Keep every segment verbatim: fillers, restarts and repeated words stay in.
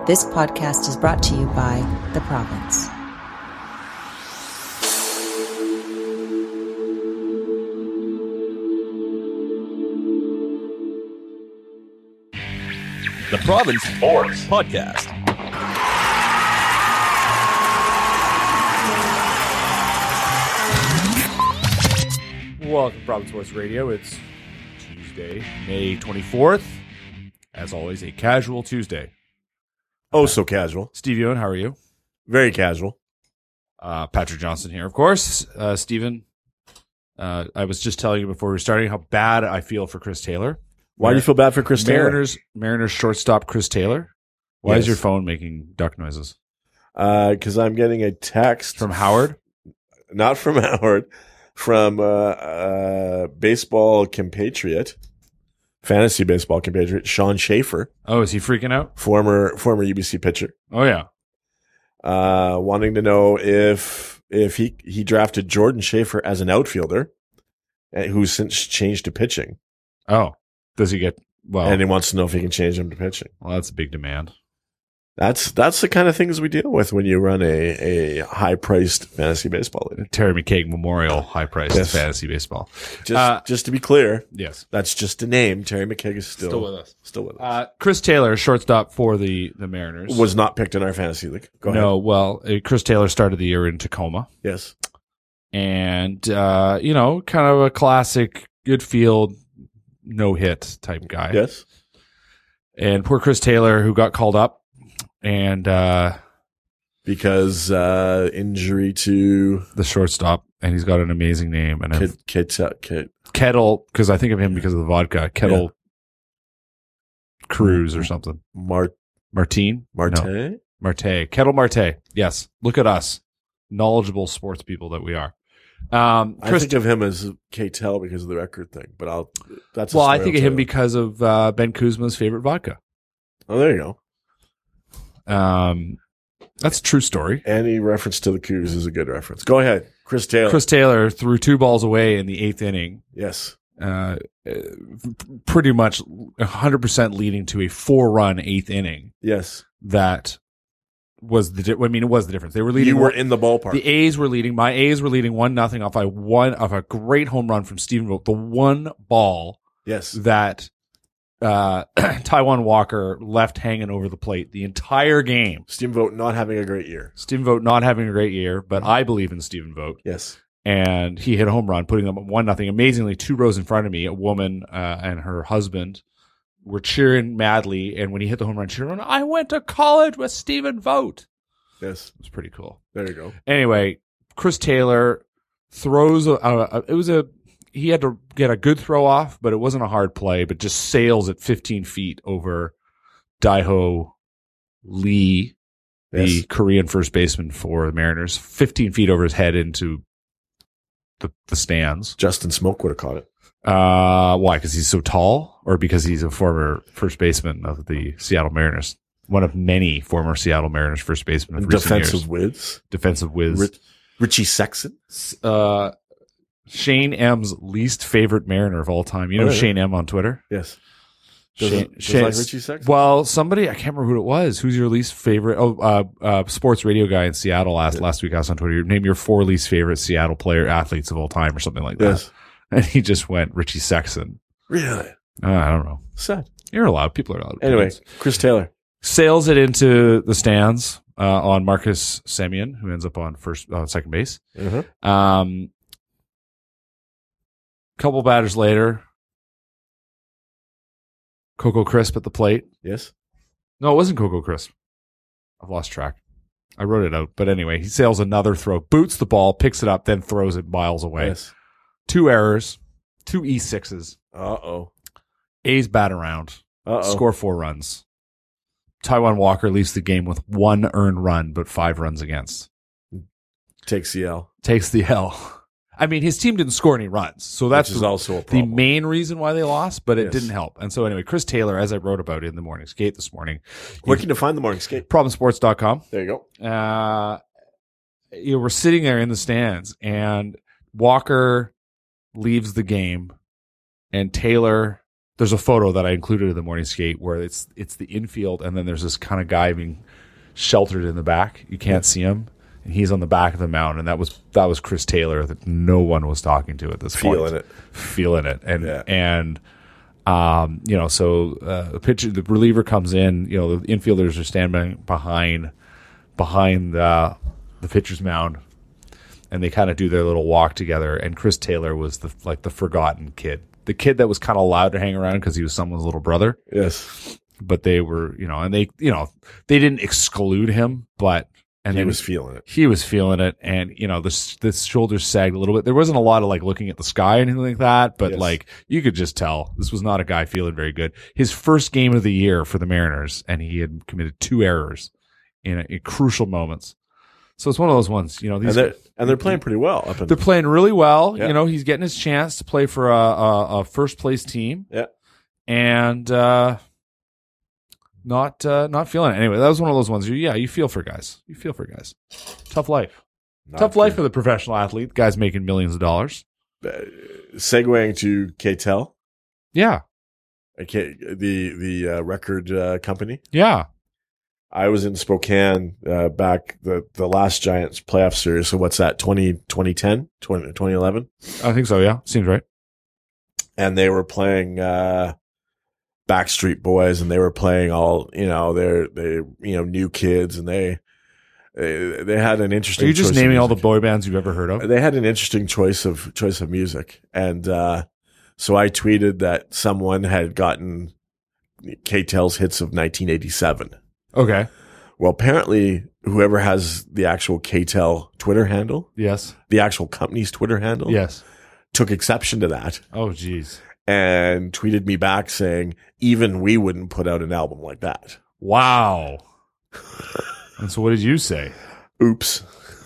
This podcast is brought to you by The Province. The Province Sports Podcast. Welcome to Province Sports Radio. It's Tuesday, May twenty-fourth. As always, a casual Tuesday. Oh, so casual. Steve Ewan, how are you? Very casual. Uh, Patrick Johnson here, of course. Uh, Steven, uh, I was just telling you before we were starting how bad I feel for Chris Taylor. Why do you feel bad for Chris Taylor? Mariners, Mariners shortstop Chris Taylor. Why Yes. is your phone making duck noises? Because Uh, I'm getting a text From Howard? not from Howard, from uh, uh, baseball compatriot, fantasy baseball compatriot, Sean Schaefer, Oh, is he freaking out? former former U B C pitcher, Oh, yeah. uh, wanting to know if if he he drafted Jordan Schaefer as an outfielder, uh, who's since changed to pitching, Oh, does he get, well, and he wants to know if he can change him to pitching. well, that's a big demand. That's that's the kind of things we deal with when you run a, a high priced fantasy baseball league. Terry McCaig Memorial high-priced Yes. fantasy baseball. Just Uh, just to be clear, Yes. that's just a name. Terry McKegg is still, Still with us. Still with us. Uh, Chris Taylor, shortstop for the, the Mariners. Was not picked in our fantasy league. Go ahead. No, well, uh, Chris Taylor started the year in Tacoma. Yes. And, uh, you know, kind of a classic, good field, no hit type guy. Yes. And poor Chris Taylor, who got called up. And uh, Because uh, injury to the shortstop, and he's got an amazing name. And Kid, Kid, Kid. Kettle, because I think of him because of the vodka, Kettle Cruz or something. Mar- Martine? Marte? No. Marte. Kettle Marte. Yes. Look at us. Knowledgeable sports people that we are. Um, I Chris, think of him as K-Tel because of the record thing, but I'll. That's a well, I story think I'll of him tell you. because of uh, Ben Kuzma's favorite vodka. Oh, there you go. Um, that's a true story. Any reference to the Cougs is a good reference. Go ahead, Chris Taylor. Chris Taylor threw two balls away in the eighth inning, Yes. uh, uh, pretty much one hundred percent leading to a four-run eighth inning. Yes. That was the. Di- I mean, it was the difference. They were leading. You were one- in the ballpark. The A's were leading. My A's were leading one nothing off a one of a great home run from Stephen Vogt. The one ball yes. that uh, Taijuan Walker left hanging over the plate the entire game. Steve Vogt not having a great year. Stephen Vogt not having a great year, but I believe in Stephen Vogt. Yes. And he hit a home run, putting them up one nothing. Amazingly, two rows in front of me, a woman uh, and her husband were cheering madly. And when he hit the home run, cheering, I went to college with Stephen Vogt. Yes. It was pretty cool. There you go. Anyway, Chris Taylor throws a, a, a it was a he had to get a good throw off, but it wasn't a hard play, but just sails at fifteen feet over Daiho Lee, the Yes. Korean first baseman for the Mariners, fifteen feet over his head into the, the stands. Justin Smoke would have caught it. Uh, why? Because he's so tall, or because he's a former first baseman of the Seattle Mariners? One of many former Seattle Mariners first basemen of And recent defensive years. whiz. Defensive whiz. Rich, Richie Sexton. Uh, Shane M's least favorite Mariner of all time. You know Oh, yeah. Shane M on Twitter? Yes. Does Shane, it- does Shane- like Richie Sexton? Well, somebody, I can't remember who it was. Who's your least favorite? Oh, uh, uh, sports radio guy in Seattle asked last week. I was on Twitter. Name your four least favorite Seattle player athletes of all time or something like that. Yes. And he just went Richie Sexton. Really? Uh, I don't know. Sad. You're allowed. People are allowed. Anyway, opinions. Chris Taylor. Sails it into the stands uh, on Marcus Semien, who ends up on first, uh, second base. Uh-huh. Um, couple batters later, Coco Crisp at the plate. Yes. No, it wasn't Coco Crisp. I've lost track. I wrote it out. But anyway, he sails another throw, boots the ball, picks it up, then throws it miles away. Yes. Two errors, two E sixes. Uh-oh. A's bat around, Uh-oh. score four runs. Taijuan Walker leaves the game with one earned run, but five runs against. Takes the L. Takes the L. I mean, his team didn't score any runs, so that's Which is the, also a the problem. main reason why they lost, but it Yes. didn't help. And so anyway, Chris Taylor, as I wrote about in the morning skate this morning, Where can you find the morning skate? problem sports dot com. There you go. Uh, you know, we're sitting there in the stands, and Walker leaves the game, and Taylor there's a photo that I included in the morning skate where it's it's the infield, and then there's this kind of guy being sheltered in the back. You can't see him, and he's on the back of the mound, and that was that was Chris Taylor that no one was talking to at this Feeling point. it. Feeling it. And Yeah. and um, you know, so uh, the pitcher, the reliever comes in, you know, the infielders are standing behind behind the the pitcher's mound, and they kind of do their little walk together, and Chris Taylor was the like the forgotten kid. The kid that was kind of allowed to hang around because he was someone's little brother. Yes. But they were, you know, and they, you know, they didn't exclude him, but and He then was feeling it. he was feeling it, and you know, the the shoulders sagged a little bit. There wasn't a lot of like looking at the sky or anything like that, but Yes. like you could just tell this was not a guy feeling very good. His first game of the year for the Mariners, and he had committed two errors in, in crucial moments. So it's one of those ones, you know. These And they're, and they're playing pretty well. Up in, they're playing really well. Yeah. You know, he's getting his chance to play for a, a, a first place team. Yeah. And uh, not uh, not feeling it. Anyway, that was one of those ones. You, yeah, you feel for guys. You feel for guys. Tough life. Not Tough life good. for the professional athlete. Guys making millions of dollars. Uh, segueing to K T E L, Yeah. uh, K- the the uh, record uh, company. Yeah. I was in Spokane uh, back the, the last Giants playoff series. So what's that? twenty, twenty ten, twenty, twenty eleven? I think so. Yeah. Seems right. And they were playing uh, Backstreet Boys, and they were playing all, you know, they're, they, you know, new kids, and they, they, they had an Are interesting you just choice of naming all the music. boy bands you've ever heard of? They had an interesting choice of, choice of music. And, uh, so I tweeted that someone had gotten K T E L's hits of nineteen eighty-seven. Okay. Well, apparently whoever has the actual K T E L Twitter handle, Yes. the actual company's Twitter handle, Yes. took exception to that Oh, geez. and tweeted me back saying, even we wouldn't put out an album like that. Wow. And so what did you say? Oops.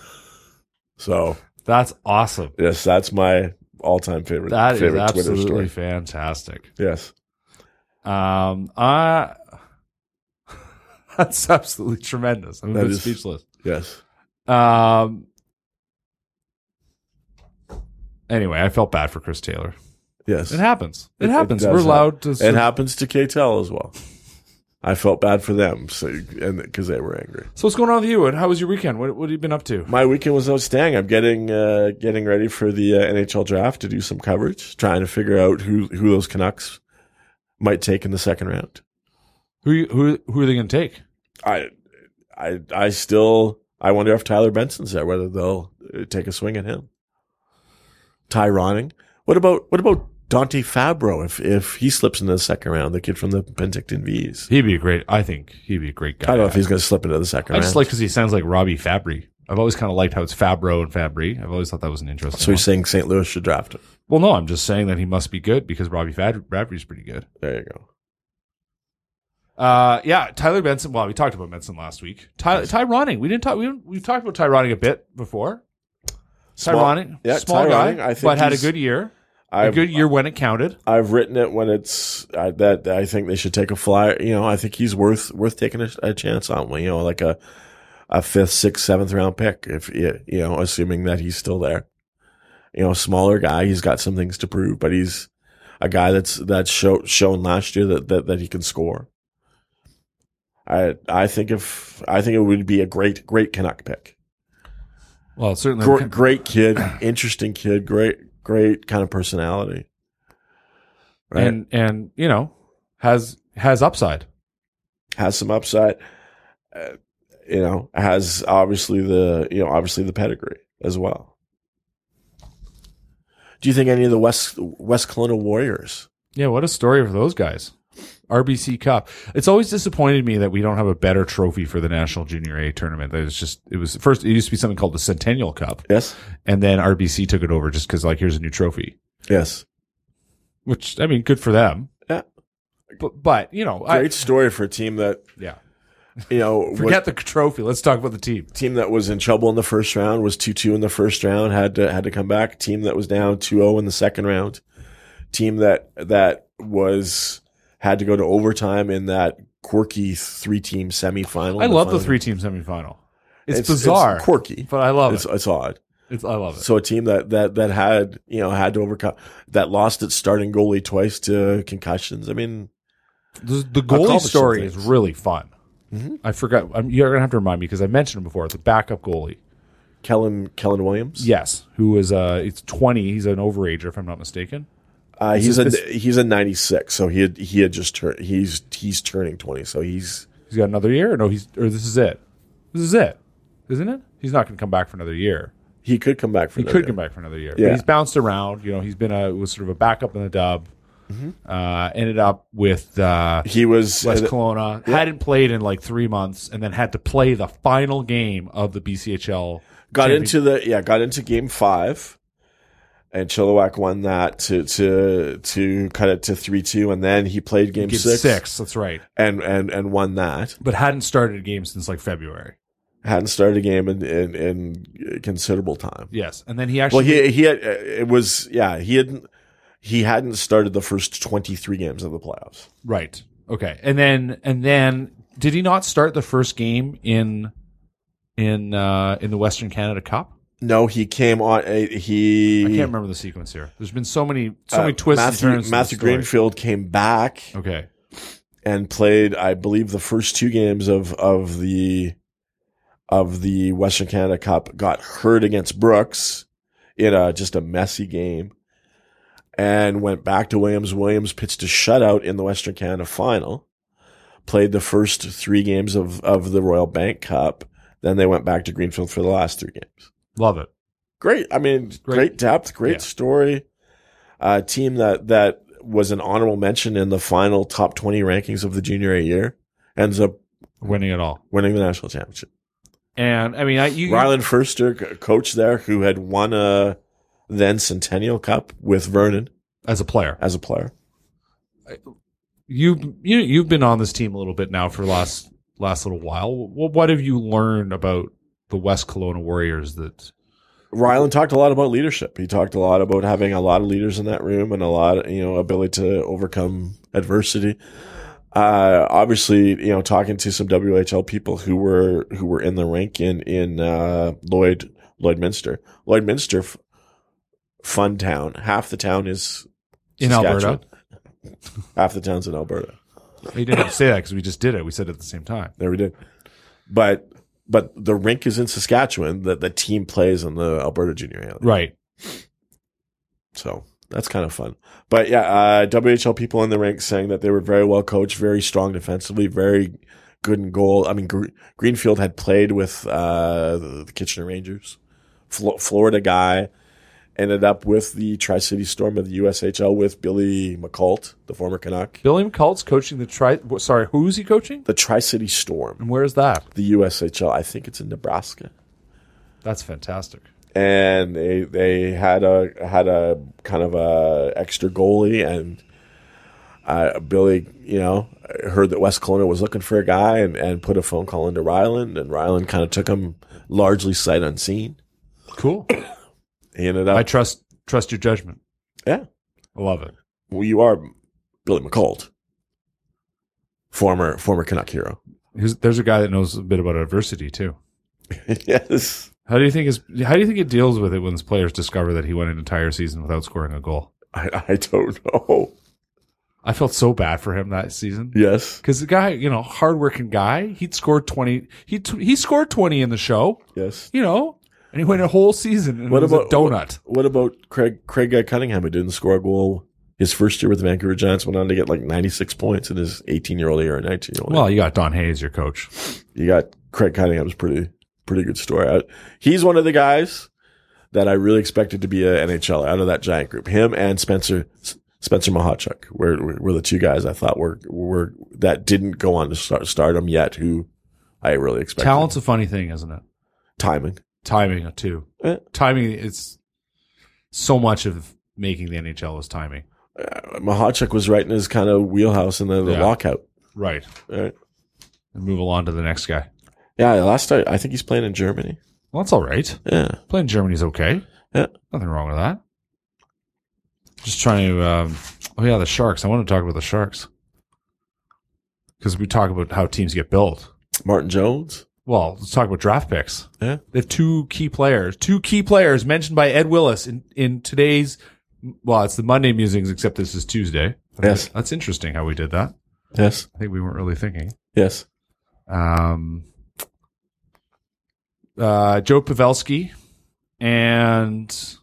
So That's awesome. yes, that's my all-time favorite, That is favorite Twitter absolutely story. fantastic. Yes. Um, I that's absolutely tremendous. I'm a That bit is- speechless. Yes. Um. Anyway, I felt bad for Chris Taylor. Yes. It happens. It, It- it happens. does We're allowed to. It happens to K T E L as well. I felt bad for them, so and because they were angry. So what's going on with you? And how was your weekend? What What have you been up to? My weekend was outstanding. I'm getting uh, getting ready for the uh, N H L draft to do some coverage, trying to figure out who who those Canucks might take in the second round. Who you- who who are they going to take? I I I still I wonder if Tyler Benson's there, whether they'll uh, take a swing at him. Ty Ronning. What about what about Dante Fabro if if he slips into the second round, the kid from the Penticton V's? He'd be a great. I think he'd be a great guy. I don't know if he's going to slip into the second I round. just like because he sounds like Robbie Fabry. I've always kind of liked how it's Fabro and Fabry. I've always thought that was an interesting. So you're one. saying Saint Louis should draft him? Well, no, I'm just saying that he must be good because Robbie Fab- Fabry's pretty good. There you go. Uh, yeah, Tyler Benson. Well, we talked about Benson last week. Ty, Ty Ronning. We didn't talk. We we talked about Ty Ronning a bit before. Ty Small- Ronning, yeah, small Ty guy, Ronning, I think but had a he's- good year. A I've, good year when it counted. I've written it when it's I, that I think they should take a flyer. You know, I think he's worth worth taking a, a chance on. You know, like a a fifth, sixth, seventh round pick. If you know, assuming that he's still there. You know, smaller guy. He's got some things to prove, but he's a guy that's that's show, shown last year that, that that he can score. I I think if I think it would be a great great Canuck pick. Well, certainly. Great, great kid, interesting kid, great great kind of personality. Right? and and you know has has upside. Has some upside. Uh, you know, has obviously the you know obviously the pedigree as well. Do you think any of the West West Kelowna Warriors? Yeah, what a story for those guys. R B C Cup. It's always disappointed me that we don't have a better trophy for the National Junior A tournament. It was just, it was first, it used to be something called the Centennial Cup. Yes, And then R B C took it over just because, like, here's a new trophy. yes, Which, I mean, good for them. yeah. But, but you know, I, Great story for a team that yeah. you know Forget the trophy. Let's talk about the team. team that was in trouble in the first round, was two two in the first round, had to had to come back. Team that was down two oh in the second round. Team that that was had to go to overtime in that quirky three team semifinal. I love the final. three team semifinal. It's, It's bizarre, it's quirky, but I love It's it. it's odd. It's, I love it. So a team that, that, that had, you know, had to overcome, that lost its starting goalie twice to concussions. I mean, the, the goalie story is really fun. Mm-hmm. I forgot. I'm, you're going to have to remind me because I mentioned him before. The backup goalie. Kellen, Kellen Williams? Yes. Who is, uh, it's twenty. He's an overager, if I'm not mistaken. Uh, he's this, a, he's a ninety-six. So he had, he had just turned, he's, he's turning twenty. So he's, he's got another year or no, he's, or this is it. This is it. Isn't it? He's not going to come back for another year. he could come back for He another could year. come back for another year. Yeah. But he's bounced around. You know, he's been a, was sort of a backup in the dub. Mm-hmm. Uh, ended up with, uh, He was, West uh, Kelowna, yeah. hadn't played in like three months, and then had to play the final game of the B C H L. got champion- into the, yeah, got into game five. And Chilliwack won that to to to cut it to three two, and then he played game, game six, six. That's right, and and and won that. but hadn't started a game since like February. Hadn't started a game in in, in considerable time. Yes, and then he actually Well, he he had it was yeah he hadn't he hadn't started the first twenty-three games of the playoffs. right. Okay, and then and then did he not start the first game in in uh, in the Western Canada Cup? No, he came on. Uh, he I can't remember the sequence here. There's been so many so uh, many twists Matthew, and turns. to the Matthew story. Greenfield came back Okay, and played, I believe, the first two games of of the of the Western Canada Cup. Got hurt against Brooks in a just a messy game, and went back to Williams. Williams pitched a shutout in the Western Canada Final. Played the first three games of of the Royal Bank Cup. Then they went back to Greenfield for the last three games. love it. Great. I mean, great, Great. depth, great Yeah. story. A uh, team that, that was an honorable mention in the final top twenty rankings of the junior A year ends up Winning it all, winning the national championship. and I mean, I you Ryland Furster, c- coach there, who had won a then Centennial Cup with Vernon as a player. as a player. You you you've been on this team a little bit now for the last last little while. What, what have you learned about the West Kelowna Warriors? That Ryland talked a lot about leadership. He talked a lot about having a lot of leaders in that room and a lot of, you know, ability to overcome adversity. Uh, obviously, you know, talking to some W H L people who were, who were in the rink in, in, uh, Lloyd, Lloydminster. Lloydminster, f- fun town. Half the town is in Saskatchewan. Alberta, Half the town's in Alberta. you didn't have to say that because we just did it. We said it at the same time. There we did. But, but the rink is in Saskatchewan. The, the team plays in the Alberta Junior A League. Right. So that's kind of fun. But yeah, uh, W H L people in the rink saying that they were very well coached, very strong defensively, very good in goal. I mean, Gr- Greenfield had played with uh, the, the Kitchener Rangers, Flo- Florida guy, ended up with the Tri-City Storm of the U S H L with Billy McCult, the former Canuck. Billy McCult's coaching the tri. Sorry, who's he coaching? The Tri-City Storm, And where is that? the U S H L. I think it's in Nebraska. That's fantastic. And they they had a had a kind of a extra goalie, and uh, Billy, you know, heard that West Kelowna was looking for a guy, and, and put a phone call into Ryland, and Ryland kind of took him largely sight unseen. Cool. He ended up, I trust trust your judgment. yeah, I love it. well, you are Billy McCult, former former Canuck hero. Here's, there's a guy that knows a bit about adversity too. Yes, How do you think is how do you think it deals with it when his players discover that he went an entire season without scoring a goal? I, I don't know. I felt so bad for him that season. Yes, Because the guy, you know, hardworking guy, he'd scored twenty. He t- he scored twenty in the show, yes. you know, and he went a whole season and What it was about a donut. What, what about Craig Craig uh, Cunningham, who didn't score a goal his first year with the Vancouver Giants, went on to get like ninety-six points in his eighteen-year-old year or nineteen-year-old. Well, you got Don Hayes, your coach. You got Craig Cunningham's pretty pretty good story. I, he's one of the guys that I really expected to be a N H L out of that giant group. Him and Spencer Spencer Mahachuk were were the two guys I thought were were that didn't go on to start stardom yet. Who I really expected. Talent's a funny thing, isn't it? Timing. Timing too. Eh. Timing is so much of making the N H L is timing. Uh, Mahachuk was right in his kind of wheelhouse in the, the Yeah. lockout. Right. Right. And move along to the next guy. Yeah, last time I think he's playing in Germany. Well, that's all right. Yeah. Playing Germany's okay. Yeah. Nothing wrong with that. Just trying to, um, oh yeah, the Sharks. I want to talk about the Sharks. Because we talk about how teams get built. Martin Jones. Well, let's talk about draft picks. Yeah. They have two key players, two key players mentioned by Ed Willis in, in today's, well, it's the Monday musings, except this is Tuesday. Yes. That's interesting how we did that. Yes. I think we weren't really thinking. Yes. Um, uh, Joe Pavelski and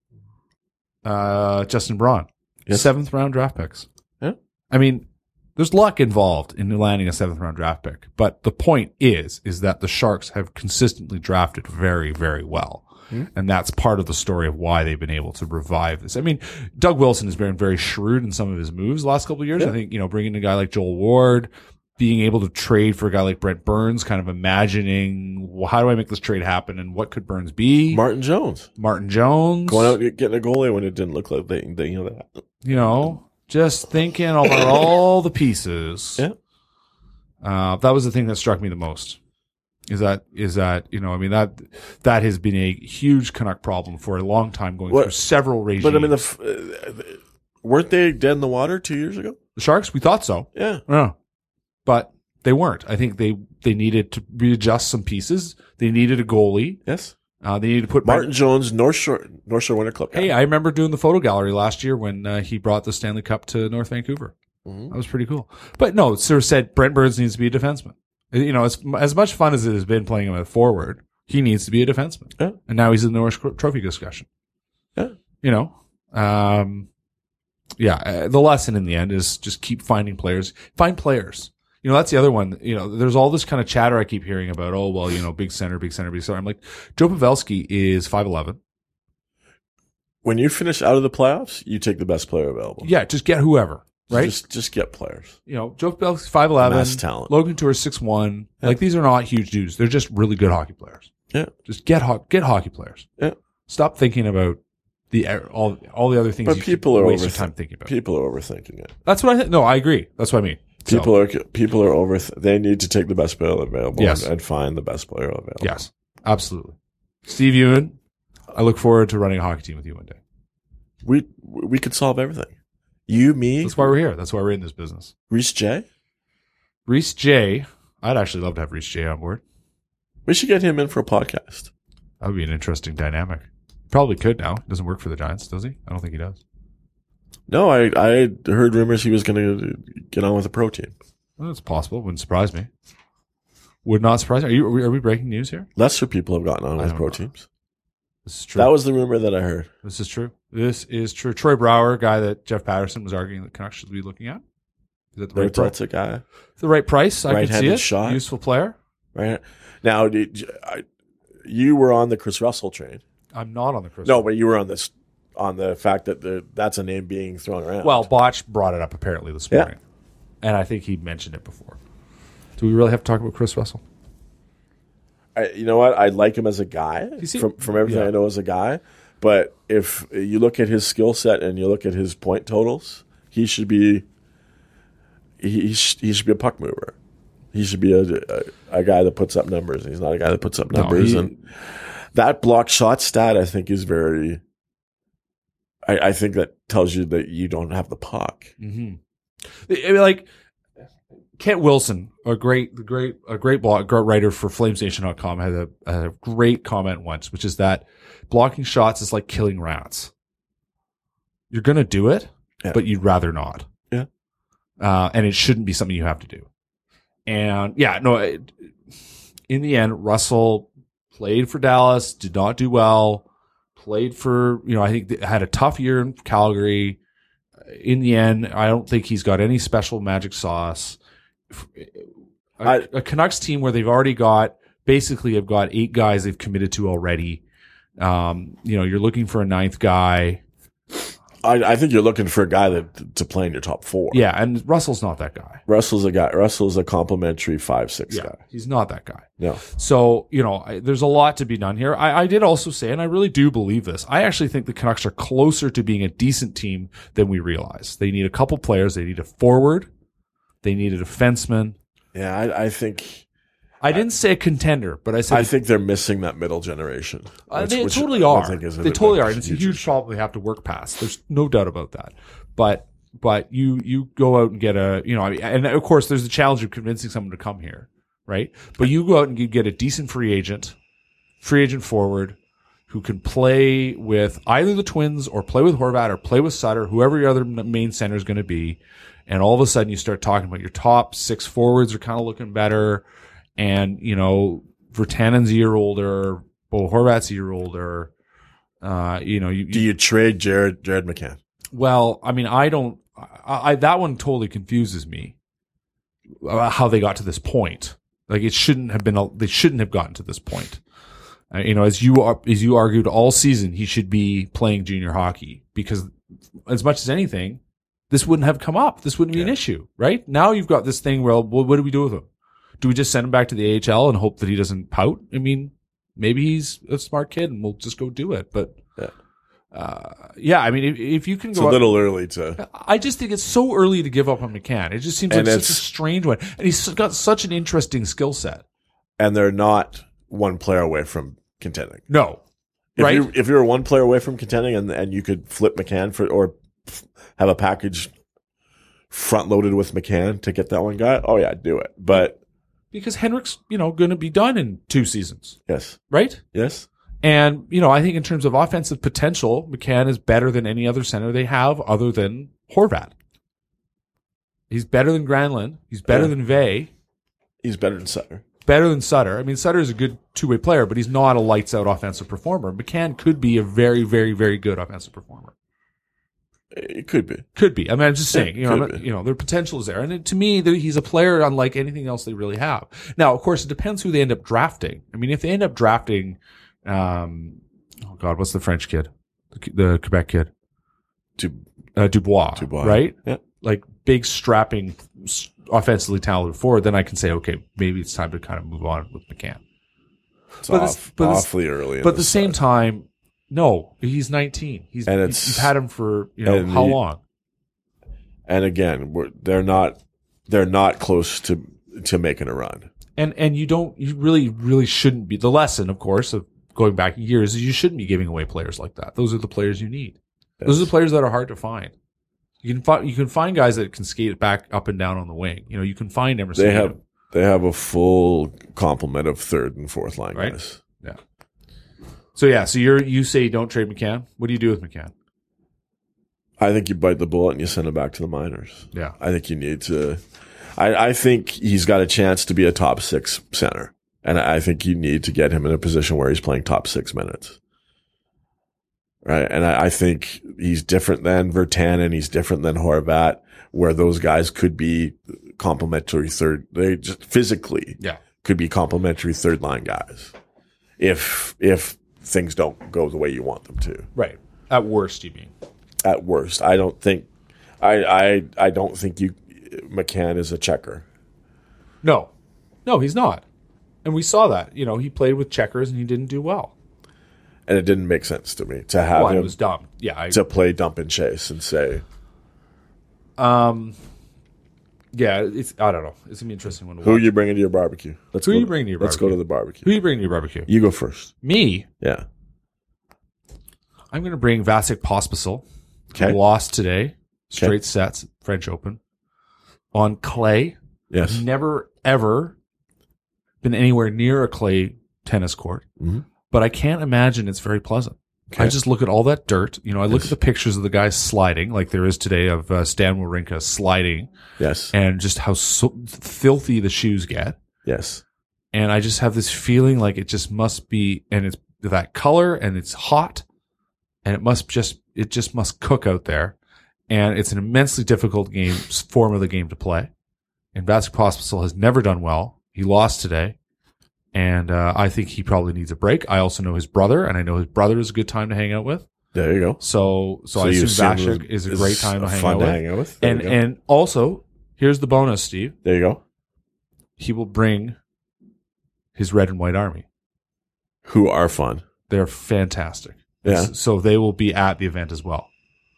uh, Justin Braun. Yes. Seventh round draft picks. Yeah. I mean, there's luck involved in landing a seventh round draft pick, but the point is, is that the Sharks have consistently drafted very, very well. Mm-hmm. And that's part of the story of why they've been able to revive this. I mean, Doug Wilson has been very shrewd in some of his moves the last couple of years. Yeah. I think, you know, bringing a guy like Joel Ward, being able to trade for a guy like Brent Burns, kind of imagining, well, how do I make this trade happen and what could Burns be? Martin Jones. Martin Jones. Going out and getting a goalie when it didn't look like they, they you know, that. You know, just thinking about all the pieces. Yeah. Uh, that was the thing that struck me the most. Is that, is that, you know, I mean, that, that has been a huge Canuck problem for a long time, going What- through several regimes. But I mean, the, f- uh, weren't they dead in the water two years ago? The Sharks, we thought so. Yeah. Yeah. But they weren't. I think they, they needed to readjust some pieces. They needed a goalie. Yes. Uh, they needed to put Martin Jones, North Shore, North Shore Winter Club. guy. Hey, I remember doing the photo gallery last year when uh, he brought the Stanley Cup to North Vancouver. Mhm. That was pretty cool. But no, Sir said Brent Burns needs to be a defenseman. You know, as, as much fun as it has been playing him at forward, he needs to be a defenseman. Yeah. And now he's in the Norris Trophy discussion. Yeah. You know, um, yeah, uh, the lesson in the end is just keep finding players. Find players. You know, that's the other one. You know, there's all this kind of chatter I keep hearing about, oh, well, you know, big center, big center, big center. I'm like, Joe Pavelski is five eleven. When you finish out of the playoffs, you take the best player available. Yeah, just get whoever, right? Just, just get players. You know, Joe Pavelski's five eleven. Mass talent. Logan Tour six one. Yeah. Like, these are not huge dudes. They're just really good hockey players. Yeah. Just get ho- get hockey players. Yeah. Stop thinking about the all all the other things. But you people could are waste overth- your time thinking about. People are overthinking it. That's what I think. No, I agree. That's what I mean. So, People are people are over. They need to take the best player available Yes. and, and find the best player available. yes, absolutely. Steve Ewan, I look forward to running a hockey team with you one day. We we could solve everything. You, me, That's why we're here. That's why we're in this business. Reese J. Reese J. I'd actually love to have Reese J on board. We should get him in for a podcast. That would be an interesting dynamic. Probably could now. He doesn't work for the Giants, does he? I don't think he does. No, I I heard rumors he was going to get on with a pro team. Well, it's possible. Wouldn't surprise me. Would not surprise me. Are, you, are, we, are we breaking news here? Lesser people have gotten on I with don't pro know. teams. This is true. That was the rumor that I heard. This is true. This is true. Troy Brower, guy that Jeff Patterson was arguing that Canucks should be looking at. Is that the right price? That's a guy, The right price. I could see Right-handed it. shot. Useful player. right? Now, did you, I, you were on the Chris Russell train. I'm not on the Chris. No, but you were on this on the fact that the, that's a name being thrown around. Well, Botch brought it up apparently this Yeah. morning, and I think he mentioned it before. Do we really have to talk about Chris Russell? I, you know what? I like him as a guy You see- from from everything Yeah. I know as a guy. But if you look at his skill set and you look at his point totals, he should be he he, sh- he should be a puck mover. He should be a, a a guy that puts up numbers. He's not a guy that puts up No, numbers. he- and that block shot stat, I think, is very. I, I think that tells you that you don't have the puck. Mm-hmm. I mean, like Kent Wilson, a great, the great, a great blog great writer for Flames Nation dot com, had a, had a great comment once, which is that blocking shots is like killing rats. You're gonna do it, Yeah. but you'd rather not. Yeah. Uh, and it shouldn't be something you have to do. And yeah, no. It, in the end, Russell played for Dallas, did not do well. Played for, you know, I think they had a tough year in Calgary. In the end, I don't think he's got any special magic sauce. A, I- a Canucks team where they've already got, basically have got eight guys they've committed to already. Um, you know, you're looking for a ninth guy. I, I think you're looking for a guy that to play in your top four. Yeah, and Russell's not that guy. Russell's a guy. Russell's a complimentary five six Yeah, guy. he's not that guy. No, So, you know, I, there's a lot to be done here. I, I did also say, and I really do believe this, I actually think the Canucks are closer to being a decent team than we realize. They need a couple players. They need a forward. They need a defenseman. yeah, I, I think I didn't say a contender, but I said I think they're missing that middle generation. uh, which- they which totally I are. think is a- They totally a are. And it's a huge issue. problem they have to work past. There's no doubt about that. But but you you go out and get a, you know, I mean, and of course there's the challenge of convincing someone to come here. right? But you go out and you get a decent free agent, free agent forward, who can play with either the Twins or play with Horvat or play with Sutter, whoever your other main center is going to be. And all of a sudden you start talking about your top six forwards are kind of looking better. And, you know, Virtanen's a year older, Bo Horvat's a year older. Uh, you know, you, Do you trade Jared, Jared McCann? Well, I mean, I don't, I, I that one totally confuses me about how they got to this point. Like it shouldn't have been, a, they shouldn't have gotten to this point. Uh, you know, as you are, as you argued all season, he should be playing junior hockey because as much as anything, this wouldn't have come up. This wouldn't be yeah. an issue, right? Now you've got this thing where, well, what do we do with him? Do we just send him back to the A H L and hope that he doesn't pout? I mean, maybe he's a smart kid and we'll just go do it. But, yeah, uh, yeah I mean, if, if you can it's go, a little up, early to. I just think it's so early to give up on McCann. It just seems like such a strange one, and he's got such an interesting skill set. And they're not one player away from contending. No, if right? You, if you were one player away from contending, and and you could flip McCann for or have a package front loaded with McCann to get that one guy, oh yeah, do it. But because Henrik's, you know, going to be done in two seasons. Yes. Right? Yes. And, you know, I think in terms of offensive potential, McCann is better than any other center they have other than Horvat. He's better than Granlund. He's better yeah. than Vey. He's better than Sutter. Better than Sutter. I mean, Sutter is a good two-way player, but he's not a lights-out offensive performer. McCann could be a very, very, very good offensive performer. It could be. Could be. I mean, I'm just saying, It you know, could I'm, be. you know, their potential is there. And it, to me, the, he's a player unlike anything else they really have. Now, of course, it depends who they end up drafting. I mean, if they end up drafting, um, oh God, what's the French kid? The, the Quebec kid? Du- uh, Dubois, Dubois. right? Yeah. Like big, strapping, offensively talented forward, then I can say, okay, maybe it's time to kind of move on with McCann. It's But off, this- but this- awfully early. in But at the this same side. time, no, he's nineteen. He's, And he's it's- you've had him for, you know, and how he- long? And again, we're, they're not they're not close to to making a run. And and you don't, you really, really shouldn't be. The lesson, of course, of going back years is you shouldn't be giving away players like that. Those are the players you need. Yes. Those are the players that are hard to find. You can find you can find guys that can skate it back up and down on the wing. You know, you can find Emerson. They have Tatum. they have a full complement of third and fourth line Right. guys. Yeah. So yeah, so you're you say don't trade McCann. What do you do with McCann? I think you bite the bullet and you send him back to the minors. Yeah. I think you need to. I, I think he's got a chance to be a top six center, and I think you need to get him in a position where he's playing top six minutes. Right, and I, I think he's different than Virtanen. He's different than Horvat, where those guys could be complementary third. They just physically Yeah. could be complementary third line guys, if if things don't go the way you want them to. Right. At worst, you mean. At worst, I don't think. I I I don't think you McCann is a checker. No. No, he's not. And we saw that. You know, he played with checkers and he didn't do well. And it didn't make sense to me to have Well, it him was dumb. Yeah. I, to play dump and chase and say, um, yeah, it's, I don't know. It's going to be an interesting one to "Who are watch. you bringing to your barbecue?" Let's Who go are you to- bringing to your Let's go barbecue? to the barbecue. Who are you bringing to your barbecue? You go first. Me. Yeah. I'm going to bring Vasek Pospisil. Okay. Lost today. Straight sets, French Open. On clay. Yes. I've never, ever been anywhere near a clay tennis court. Mhm. But I can't imagine it's very pleasant. Okay. I just look at all that dirt. You know, I look Yes. at the pictures of the guys sliding, like there is today of uh, Stan Wawrinka sliding, Yes. and just how so filthy the shoes get. Yes. And I just have this feeling like it just must be, and it's that color, and it's hot, and it must just, it just must cook out there. And it's an immensely difficult game, form of the game to play. And Vasek Pospisil has never done well. He lost today. And uh, I think he probably needs a break. I also know his brother, and I know his brother is a good time to hang out with. There you go. So, so, I you assume assume Vasek is a great time to hang fun out to with. hang out with. There And you go. and also, here's the bonus, Steve. there you go. He will bring his red and white army. Who are fun? They're fantastic. Yeah. So they will be at the event as well.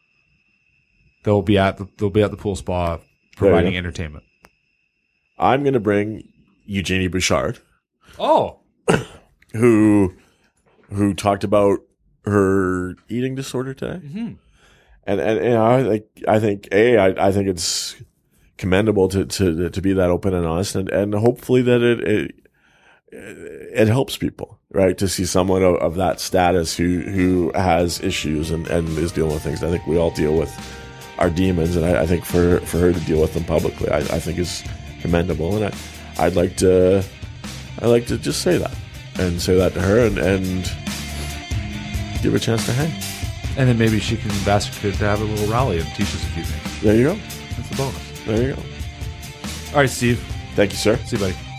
They'll be at the they'll be at the pool spa providing go. entertainment. I'm going to bring Eugenie Bouchard, Oh, who who talked about her eating disorder today. Mhm. And and, and I like I think a I, I think it's commendable to, to, to be that open and honest, and, and hopefully that it, it, it helps people, right? To see someone of, of that status who, who has issues and, and is dealing with things. I think we all deal with our demons, and I, I think for, for her to deal with them publicly, I, I think is commendable. And I, I'd like to, I'd like to just say that and say that to her and, and give her a chance to hang. And then maybe she can ask her to have a little rally and teach us a few things. There you go. That's the bonus. There you go. All right, Steve. Thank you, sir. See you, buddy.